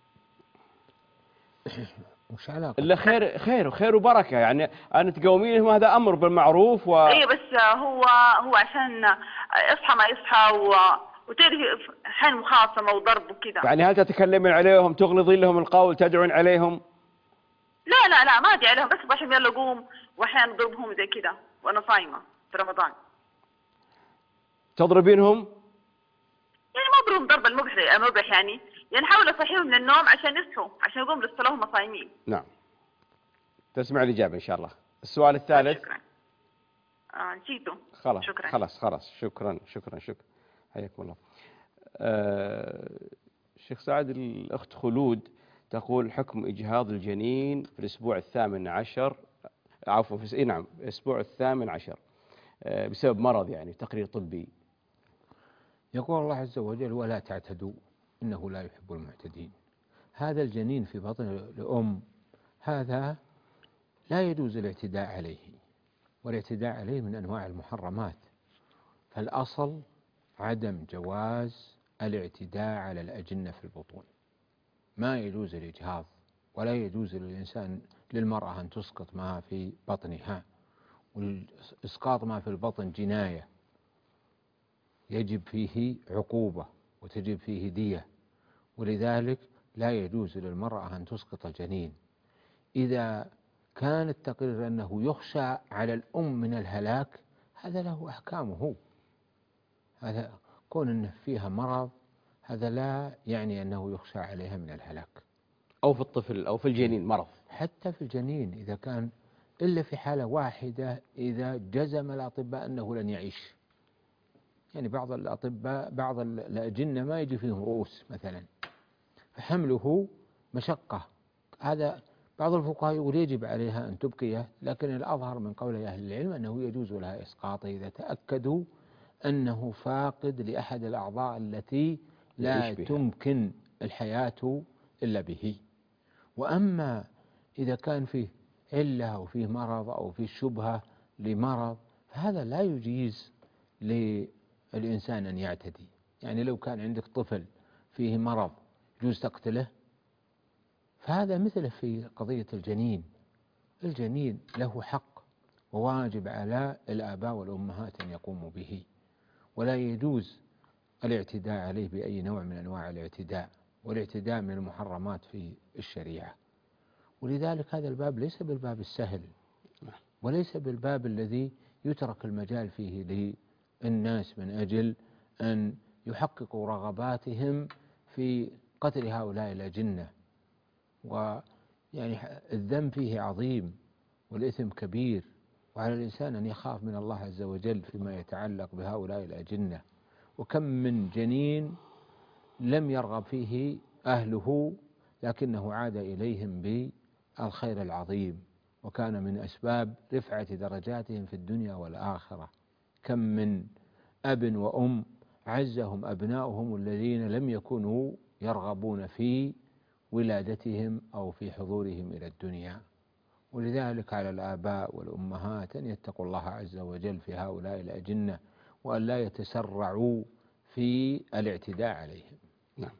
وش علاقة؟ إلا خير وبركة. يعني أن تقومينهم هذا أمر بالمعروف إيه، بس هو عشان يصحى ما يصحى وتعرفي حين مخاصمة وضرب وكذا. يعني هل تتكلمين عليهم، تغلظين لهم القول، تدعون عليهم؟ لا ما أدعي عليهم، بس عشان يلا قوم، وأحيانا أضربهم زي كذا وأنا صايمة في رمضان. تضربينهم؟ يعني ما بروم ضرب المبح يعني حاول أصحيهم من النوم عشان يصحوا عشان يقوموا للصلاة وهم صايمين. نعم. تسمع الإجابة إن شاء الله. السؤال الثالث. شكرا. نسيته. خلاص شكرا. حياكم الله. الشيخ سعد، الأخت خلود تقول حكم إجهاض الجنين في الأسبوع الثامن عشر، عفوا نعم الأسبوع الثامن عشر بسبب مرض، يعني تقرير طبي. يقول الله عز وجل: ولا تعتدوا إنه لا يحب المعتدين. هذا الجنين في بطن الأم هذا لا يجوز الاعتداء عليه، والاعتداء عليه من أنواع المحرمات، فالأصل عدم جواز الاعتداء على الأجنة في البطون. ما يجوز الإجهاض، ولا يجوز للمرأة أن تسقط ما في بطنها، والإسقاط ما في البطن جناية يجب فيه عقوبة وتجب فيه دية، ولذلك لا يجوز للمرأة أن تسقط الجنين. إذا كان التقرير أنه يخشى على الأم من الهلاك هذا له أحكامه، هذا كون أنه فيها مرض هذا لا يعني أنه يخشى عليها من الهلاك. أو في الطفل أو في الجنين مرض، حتى في الجنين إذا كان، إلا في حالة واحدة إذا جزم الأطباء أنه لن يعيش. يعني بعض الأطباء بعض الأجنة ما يجي فيهم رؤوس مثلا، فحمله مشقة، هذا بعض الفقهاء يقول يجب عليها أن تبقيه، لكن الأظهر من قول أهل العلم أنه يجوز لها إسقاطه إذا تأكدوا أنه فاقد لأحد الأعضاء التي لا تمكن الحياة إلا به. وأما إذا كان فيه علة أو فيه مرض أو فيه شبهة لمرض فهذا لا يجيز للإنسان أن يعتدي. يعني لو كان عندك طفل فيه مرض يجوز تقتله، فهذا مثله في قضية الجنين. الجنين له حق وواجب على الآباء والأمهات أن يقوموا به، ولا يجوز الاعتداء عليه بأي نوع من أنواع الاعتداء، والاعتداء من المحرمات في الشريعة. ولذلك هذا الباب ليس بالباب السهل، وليس بالباب الذي يترك المجال فيه للناس من أجل أن يحققوا رغباتهم في قتل هؤلاء الأجنة. ويعني الذنب فيه عظيم والإثم كبير، وعلى الإنسان أن يخاف من الله عز وجل فيما يتعلق بهؤلاء الأجنة. وكم من جنين لم يرغب فيه أهله لكنه عاد إليهم بالخير العظيم، وكان من أسباب رفعة درجاتهم في الدنيا والآخرة. كم من أب وأم عزهم أبناؤهم الذين لم يكونوا يرغبون في ولادتهم أو في حضورهم إلى الدنيا. ولذلك على الآباء والأمهات أن يتقوا الله عز وجل في هؤلاء الأجنة، وأن لا يتسرعوا في الاعتداء عليهم. نعم.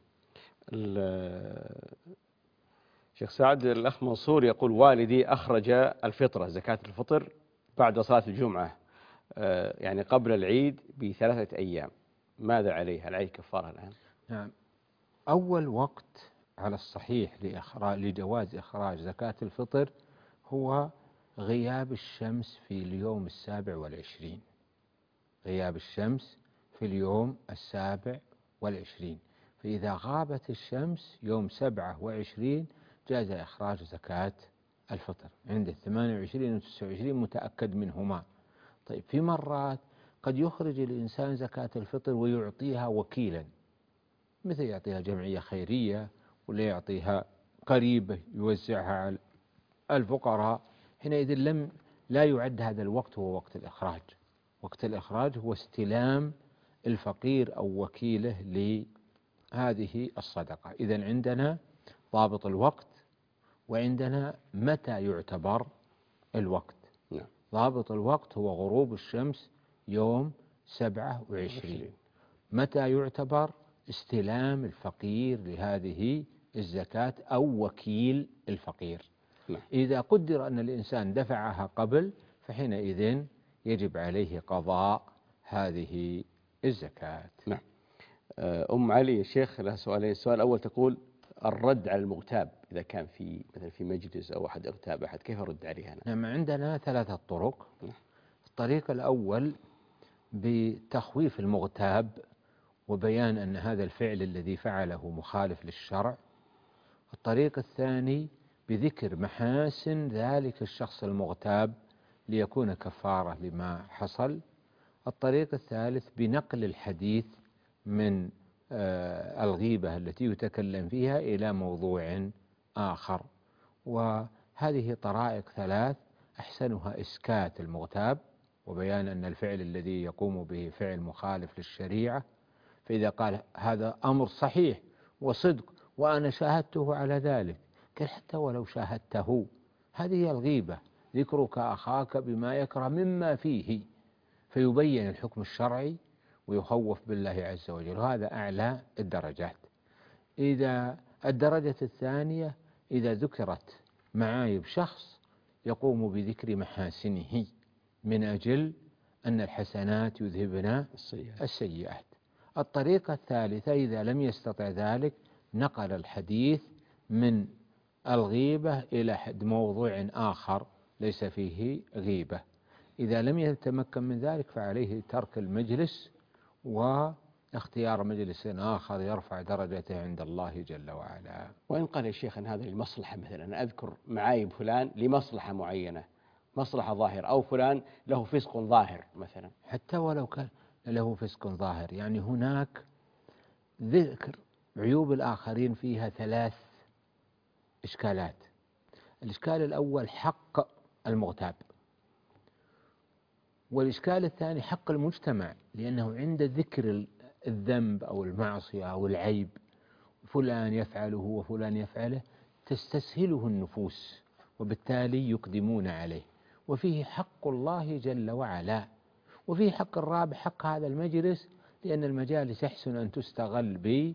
شيخ سعد، الأخ منصور يقول والدي أخرج الفطرة زكاة الفطر بعد صلاة الجمعة، يعني قبل العيد ب3 أيام، ماذا عليه؟ هل عليه كفارة الآن؟ نعم. أول وقت على الصحيح لجواز إخراج زكاة الفطر هو غياب الشمس في اليوم 27، غياب الشمس في اليوم 27. فإذا غابت الشمس يوم 27 جاز إخراج زكاة الفطر عند 28 و 29 متأكد منهما. طيب في مرات قد يخرج الإنسان زكاة الفطر ويعطيها وكيلا، مثل يعطيها جمعية خيرية ولا يعطيها قريبة يوزعها على الفقراء، حينئذ لا يعد هذا الوقت هو وقت الإخراج. وقت الإخراج هو استلام الفقير أو وكيله لهذه الصدقة. إذن عندنا ضابط الوقت، وعندنا متى يعتبر الوقت. ضابط الوقت هو غروب الشمس يوم 27. متى يعتبر؟ استلام الفقير لهذه الزكاة أو وكيل الفقير. إذا قدر أن الإنسان دفعها قبل فحينئذ يجب عليه قضاء هذه الزكاة. نعم. أم علي الشيخ لها سؤالين. السؤال الأول تقول الرد على المغتاب إذا كان في مثلا في مجلس أو أحد اغتاب أحد، كيف أرد عليها أنا؟ نعم، عندنا 3 طرق. الطريق الأول بتخويف المغتاب وبيان أن هذا الفعل الذي فعله مخالف للشرع. الطريق الثاني بذكر محاسن ذلك الشخص المغتاب ليكون كفارة لما حصل. الطريق الثالث بنقل الحديث من الغيبة التي يتكلم فيها إلى موضوع آخر. وهذه طرائق ثلاث أحسنها إسكات المغتاب وبيان أن الفعل الذي يقوم به فعل مخالف للشريعة، فإذا قال هذا أمر صحيح وصدق وأنا شاهدته على ذلك، قال حتى ولو شاهدته، هذه هي الغيبة، ذكرك أخاك بما يكره مما فيه، فيبين الحكم الشرعي ويخوف بالله عز وجل، وهذا أعلى الدرجات. إذا الدرجة الثانية إذا ذكرت معايب شخص يقوم بذكر محاسنه من أجل أن الحسنات يذهبن السيئات. الطريقة الثالثة إذا لم يستطع ذلك نقل الحديث من الغيبة إلى موضوع آخر ليس فيه غيبة. إذا لم يتمكن من ذلك فعليه ترك المجلس واختيار مجلس آخر يرفع درجته عند الله جل وعلا. وإن قال يا شيخ أن هذا لمصلحة، مثلا أنا أذكر معايب فلان لمصلحة معينة، مصلحة ظاهرة، أو فلان له فسق ظاهر مثلا، حتى ولو كان له فسق ظاهر، يعني هناك ذكر عيوب الآخرين فيها ثلاث إشكالات. الإشكال الأول حق المغتاب، والإشكال الثاني حق المجتمع، لأنه عند ذكر الذنب أو المعصية أو العيب فلان يفعله وفلان يفعله تستسهله النفوس وبالتالي يقدمون عليه. وفيه حق الله جل وعلا، وفيه حق الرابع حق هذا المجلس، لأن المجالس يحسن أن تستغل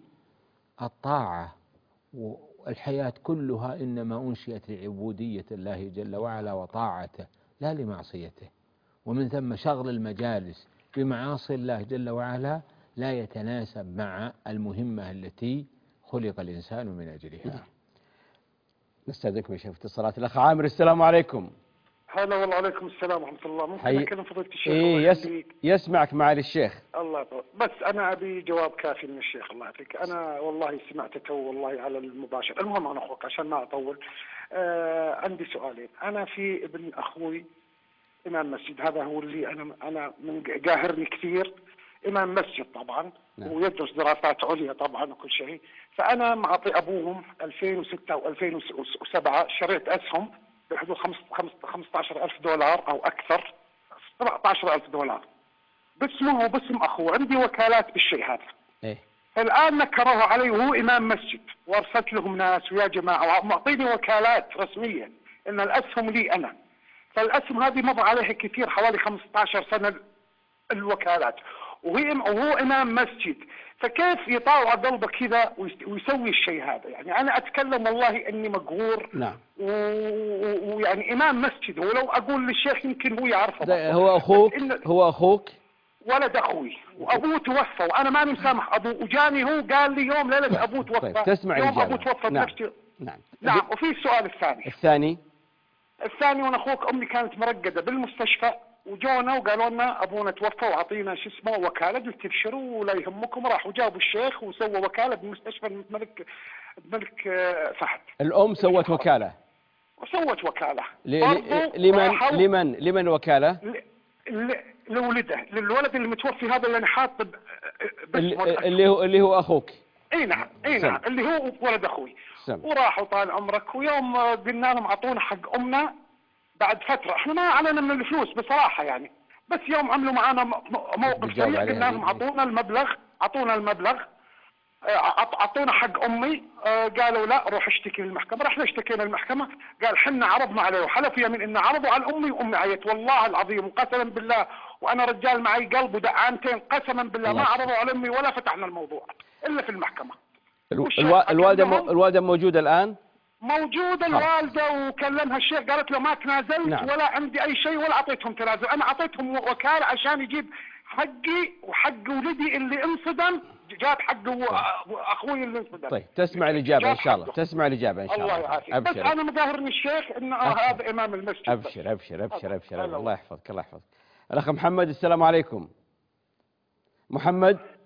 بالطاعة، والحياة كلها إنما أنشئت لعبودية الله جل وعلا وطاعته لا لمعصيته، ومن ثم شغل المجالس بمعاصي الله جل وعلا لا يتناسب مع المهمة التي خلق الإنسان من أجلها. نستأذنكم يا شيخ اتصالات. الأخ عامر السلام عليكم. هلا والله، عليكم السلام ورحمة الله. ممكن أكلم فضيلة الشيخ؟ يسمعك معالي الشيخ. الله يطول. بس أنا أبي جواب كافي من الشيخ الله يعطيك. أنا والله سمعت تو والله على المباشر. المهم أنا أخوك عشان ما أطول. عندي سؤالين. أنا في ابن أخوي إمام مسجد، هذا هو اللي أنا من قاهرني كثير، إمام مسجد طبعا. نعم. ويدرس دراسات عليا طبعا وكل شيء. فأنا معطي أبوهم 2006 و2007 شريت أسهم بحدود 15,000 دولار أو أكثر، 17,000 دولار باسمه وباسم أخوه. عندي وكالات بالشيء هذا. إيه؟ الآن نكروه علي وهو إمام مسجد، وارسلت لهم ناس ويا جماعة معطيني وكالات رسمية إن الأسهم لي أنا. فالأسهم هذه مضى عليها كثير، حوالي 15 سنة الوكالات، وهو إمام مسجد. فكيف يطاوع قلبه كذا ويسوي الشيء هذا؟ يعني أنا أتكلم والله إني مقهور. نعم. ويعني إمام مسجد، ولو أقول للشيخ يمكن هو يعرفه. هو أخوك؟ ولد أخوي، وأبوه توفى وأنا ماني مسامح أبوه، وجاني هو قال لي يوم ليلة أبوه توفى. طيب تسمع يوم الإجابة. أبوه توفى نعم. نعم. وفي السؤال الثاني وانا اخوك امي كانت مرقده بالمستشفى، وجونا وقالوا لنا ابونا توفى وعطينا شو اسمه وكاله، قلت ابشروا ولا يهمكم. راحوا جابوا الشيخ وسووا وكاله بمستشفى الملك فهد. الام سوت وكاله؟ وسوت وكاله. لمن وكاله؟ لولده، للولد اللي متوفي هذا اللي انا حاط اللي هو اخوك. اي نعم اللي هو ولد اخوي. وراحوا طال عمرك، ويوم قلنا لهم اعطونا حق امنا بعد فتره، احنا ما علينا من الفلوس بصراحه يعني، بس يوم عملوا معانا موقف سيء قلنا لهم اعطونا المبلغ اعطونا حق امي. قالوا لا روح اشتكي للمحكمه. رحنا اشتكينا للمحكمه، قال حنا عرضنا عليه وحلف يمين ان عرضوا على امي وامي عيت والله العظيم وقسما بالله، وانا رجال معي قلب ودعانتين قسما بالله ما عرضوا على امي ولا فتحنا الموضوع الا في المحكمه. الوالده موجوده الان؟ موجوده الوالده، وكلمها الشيخ قالت له ما تنازلت. نعم. ولا عندي اي شيء ولا اعطيتهم تنازل، انا اعطيتهم وكاله عشان يجيب حقي وحق ولدي اللي انصدم، جاب حق اخوي اللي انصدم. طيب تسمع الاجابه ان شاء الله، تسمع الاجابه ان شاء الله. الله يعافيك. بس انا مقهرني الشيخ ان هذا امام المسجد. ابشر الله يحفظك الله يحفظك. الاخ محمد السلام عليكم. محمد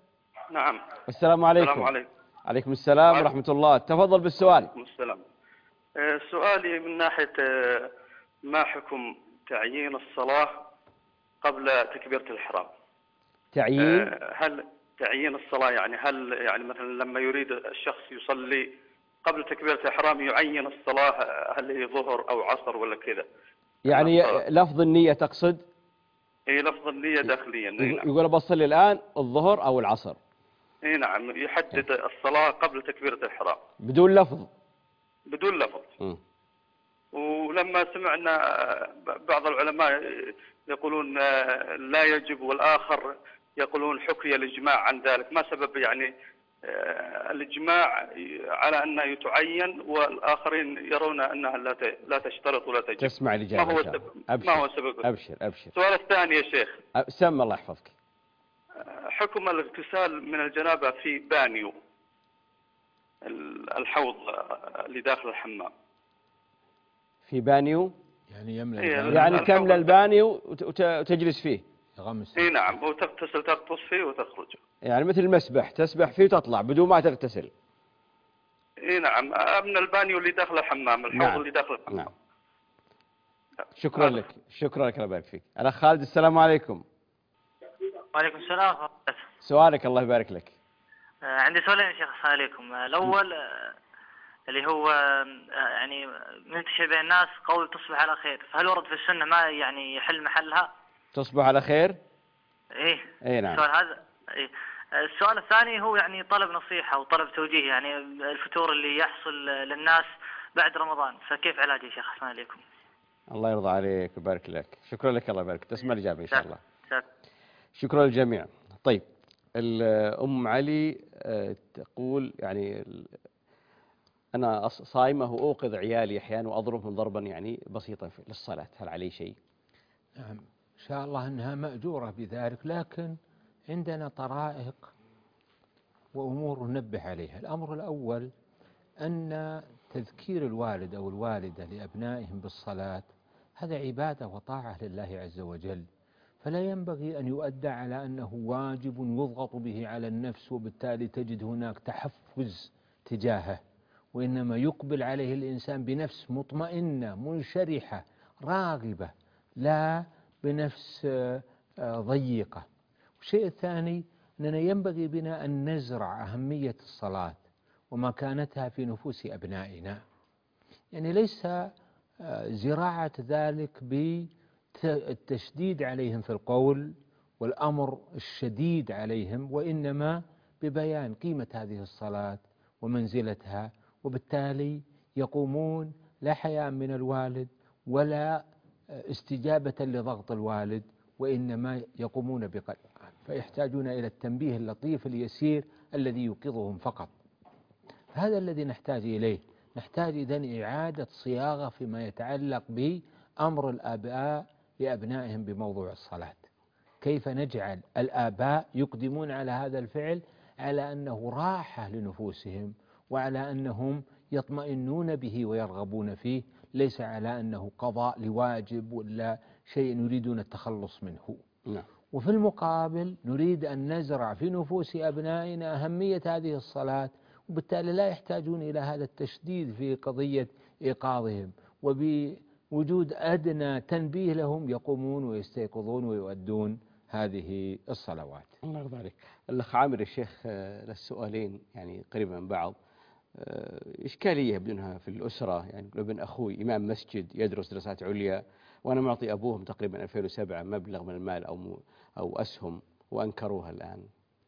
نعم. السلام عليكم. السلام عليكم. عليكم السلام ورحمة الله. تفضل بالسؤال. عليكم السلام. سؤالي من ناحية ما حكم تعيين الصلاة قبل تكبيرة الإحرام؟ تعيين؟ هل تعيين الصلاة يعني هل يعني مثلا لما يريد الشخص يصلي قبل تكبيرة الإحرام يعين الصلاة، هل هي ظهر أو عصر ولا كذا؟ يعني لفظ النية تقصد؟ اي لفظ النية داخليا. نعم. يقول بصلي الآن الظهر أو العصر. اي نعم، يحدد الصلاة قبل تكبيرة الإحرام بدون لفظ. بدون لفظ. ولما سمعنا بعض العلماء يقولون لا يجب، والآخر يقولون حكي الإجماع عن ذلك، ما سبب يعني الإجماع على أنها يتعين والآخرين يرون أنها لا تشترط ولا تجب؟ تسمع الإجابة. ما هو السبب؟ ما هو السبب؟ أبشر. السؤال الثاني يا شيخ. سم الله يحفظك. حكم الاغتسال من الجنابة في بانيو الحوض اللي داخل الحمام. في بانيو؟ يعني يملأ يعني تملأ البانيو وتجلس فيه. اي نعم، وتغتسل تغطس فيه وتخرج. يعني مثل المسبح، تسبح فيه وتطلع بدون ما تغتسل. اي نعم، من البانيو اللي داخل الحمام، الحوض نعم. اللي داخل الحمام. نعم. شكرا لك. شكرا لك، الله يبارك فيك. الأخ خالد، السلام عليكم. وعليكم السلام. سؤالك الله يبارك لك. عندي سؤالين يا شيخ. السلام عليكم. الأول اللي هو يعني منتشر بين الناس قول تصبح على خير، فهل ورد في السنة ما يعني يحل محلها؟ تصبح على خير؟ إيه نعم. السؤال هذا. السؤال الثاني هو يعني طلب نصيحة وطلب توجيه، يعني الفتور اللي يحصل للناس بعد رمضان، فكيف علاجه يا شيخ؟ السلام عليكم. الله يرضى عليك ويبارك لك. شكرا لك، الله يبارك. تسمع الإجابة إن شاء الله. شكرا للجميع. طيب، أم علي تقول يعني أنا صائمة وأوقظ عيالي أحيانا وأضربهم ضربا يعني بسيطا للصلاة، هل علي شيء؟ نعم، إن شاء الله أنها مأجورة بذلك، لكن عندنا طرائق وأمور ننبه عليها. الأمر الأول أن تذكير الوالد أو الوالدة لأبنائهم بالصلاة هذا عبادة وطاعة لله عز وجل، فلا ينبغي أن يؤدى على أنه واجب يضغط به على النفس وبالتالي تجد هناك تحفز تجاهه، وإنما يقبل عليه الإنسان بنفس مطمئنة منشرحة راغبة، لا بنفس ضيقة. والشيء الثاني أننا ينبغي بنا أن نزرع أهمية الصلاة ومكانتها في نفوس أبنائنا، يعني ليس زراعة ذلك بالتشديد عليهم في القول والأمر الشديد عليهم، وإنما ببيان قيمة هذه الصلاة ومنزلتها، وبالتالي يقومون لا حياء من الوالد ولا استجابة لضغط الوالد، وإنما يقومون بقلب، فيحتاجون إلى التنبيه اللطيف اليسير الذي يوقظهم فقط. هذا الذي نحتاج إليه. نحتاج إذن إعادة صياغة فيما يتعلق بأمر الآباء لأبنائهم بموضوع الصلاة. كيف نجعل الآباء يقدمون على هذا الفعل على أنه راحة لنفوسهم، وعلى أنهم يطمئنون به ويرغبون فيه، ليس على أنه قضاء لواجب ولا شيء يريدون التخلص منه. وفي المقابل نريد أن نزرع في نفوس أبنائنا أهمية هذه الصلاة، وبالتالي لا يحتاجون إلى هذا التشديد في قضية إيقاظهم، وبوجود أدنى تنبيه لهم يقومون ويستيقظون ويؤدون هذه الصلوات. الله يرضى عليك. الأخ عامر الشيخ للسؤالين يعني قريبا من بعض. إشكالية يبدونها في الأسرة، يعني ابن أخوي إمام مسجد يدرس دراسات عليا، وأنا معطي أبوهم تقريبا 2007 مبلغ من المال أو أسهم وأنكروها الآن.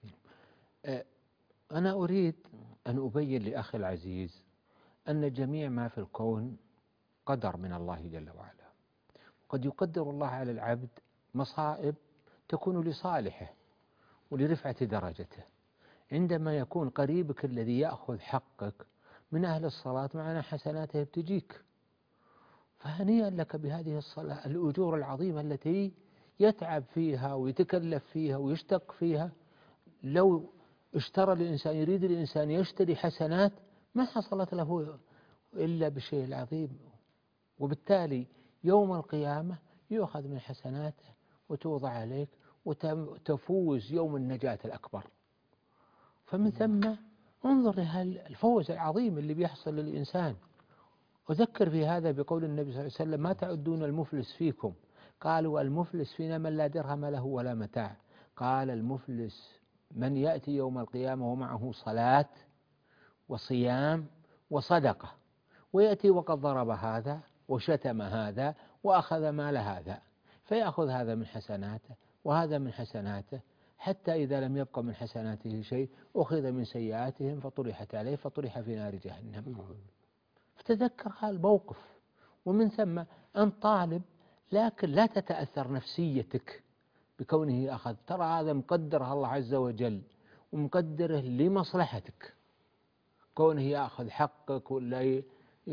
أنا أريد أن أبين لأخي العزيز أن جميع ما في الكون قدر من الله جل وعلا. قد يقدر الله على العبد مصائب تكون لصالحه ولرفعة درجته. عندما يكون قريبك الذي يأخذ حقك من أهل الصلاة معنا حسناته بتجيك، فهنيئا لك بهذه الصلاة، الأجور العظيمة التي يتعب فيها ويتكلف فيها ويشتق فيها. لو اشترى الإنسان، يريد الإنسان يشتري حسنات، ما حصلت له إلا بالشيء العظيم، وبالتالي يوم القيامة يؤخذ من حسناته وتوضع عليك وتفوز يوم النجاة الأكبر. فمن ثم انظر للفوز العظيم اللي بيحصل للإنسان. أذكر في هذا بقول النبي صلى الله عليه وسلم: ما تعدون المفلس فيكم؟ قالوا: المفلس فينا من لا درهم له ولا متاع. قال: المفلس من يأتي يوم القيامة ومعه صلاة وصيام وصدقة، ويأتي وقد ضرب هذا وشتم هذا وأخذ مال هذا، فيأخذ هذا من حسناته وهذا من حسناته، حتى إذا لم يبق من حسناته شيء أخذ من سيئاتهم فطرحت عليه فطرح في نار جهنم. فتذكر هذا الموقف. ومن ثم أنت طالب، لكن لا تتأثر نفسيتك بكونه أخذ، ترى هذا مقدرها الله عز وجل ومقدره لمصلحتك، كونه يأخذ حقك ولا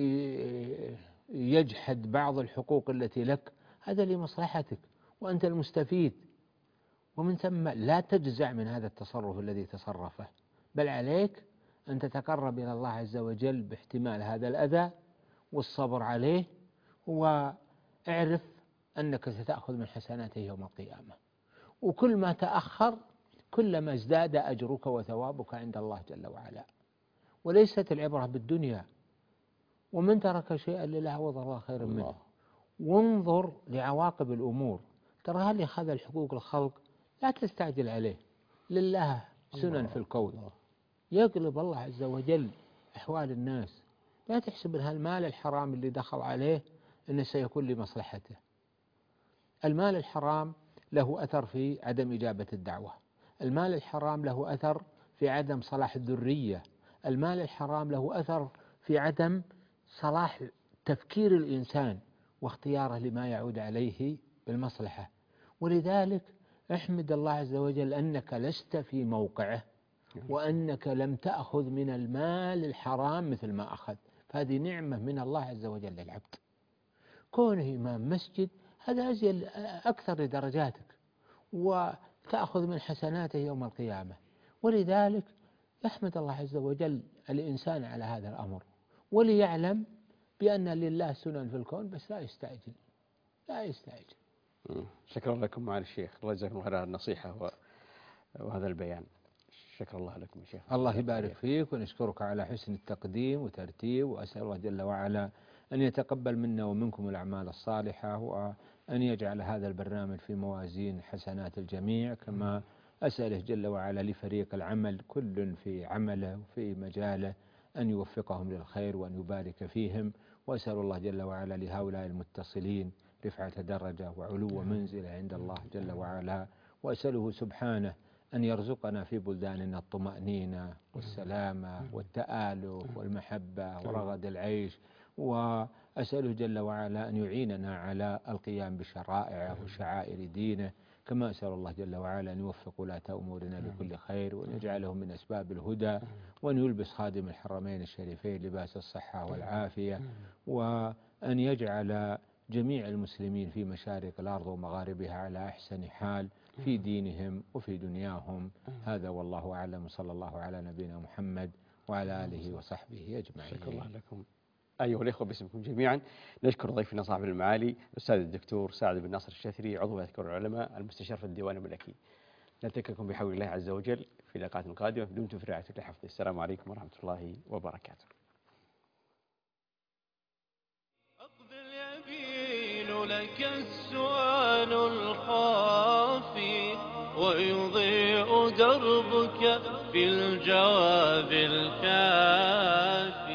يجحد بعض الحقوق التي لك، هذا لمصلحتك وأنت المستفيد. ومن ثم لا تجزع من هذا التصرف الذي تصرفه، بل عليك أن تتقرب إلى الله عز وجل باحتمال هذا الأذى والصبر عليه، واعرف أنك ستأخذ من حسناته يوم القيامة. وكل ما تأخر كلما ازداد أجرك وثوابك عند الله جل وعلا. وليست العبرة بالدنيا، ومن ترك شيئا لله عوض الله خيرا منه. وانظر لعواقب الأمور، ترى هل أخذ الحقوق الخلق لا تستعجل عليه، لله سنن في الكون، يقلب الله عز وجل أحوال الناس. لا تحسب أن المال الحرام اللي دخل عليه أنه سيكون لمصلحته. المال الحرام له أثر في عدم إجابة الدعوة، المال الحرام له أثر في عدم صلاح الذرية، المال الحرام له أثر في عدم صلاح تفكير الإنسان واختياره لما يعود عليه بالمصلحة. ولذلك احمد الله عز وجل أنك لست في موقعه، وأنك لم تأخذ من المال الحرام مثل ما أخذ، فهذه نعمة من الله عز وجل للعبد. كونه إمام مسجد هذا أكثر لدرجاتك، وتأخذ من حسناته يوم القيامة. ولذلك يحمد الله عز وجل الإنسان على هذا الأمر، وليعلم بأن لله سنن في الكون، بس لا يستعجل، لا يستعجل. شكرا لكم معالي الشيخ، الله يجزاكم خير على النصيحة وهذا البيان. شكرا الله لكم يا شيخ. الله يبارك فيك، ونشكرك على حسن التقديم وترتيب، وأسأل الله جل وعلا أن يتقبل منا ومنكم الأعمال الصالحة، وأن يجعل هذا البرنامج في موازين حسنات الجميع، كما أسأله جل وعلا لفريق العمل كل في عمله وفي مجاله أن يوفقهم للخير وأن يبارك فيهم. وأسأل الله جل وعلا لهؤلاء المتصلين رفعة درجة وعلو منزلة عند الله جل وعلا، وأسأله سبحانه أن يرزقنا في بلداننا الطمأنينة والسلامة والتآلف والمحبة ورغد العيش، وأسأله جل وعلا أن يعيننا على القيام بشرائعه وشعائر دينه، كما أسأل الله جل وعلا أن يوفق ولاة أمورنا لكل خير، وأن يجعلهم من أسباب الهدى، وأن يلبس خادم الحرمين الشريفين لباس الصحة والعافية، وأن يجعل جميع المسلمين في مشارق الأرض ومغاربها على أحسن حال في دينهم وفي دنياهم. هذا والله أعلم، صلى الله على نبينا محمد وعلى آله وصحبه أجمعين. شكرا الله لكم أيها الإخوة، باسمكم جميعا نشكر ضيفنا صاحب المعالي الأستاذ الدكتور سعد بن ناصر الشاثري، عضو هيئة كبار العلماء، المستشار في الديوان الملكي. نلتقيكم بحول الله عز وجل في لقاءات قادمة، دمتم في رعاية الله حفظه. السلام عليكم ورحمة الله وبركاته. لك السؤال الخافي ويضيء دربك بالجواب الكافي.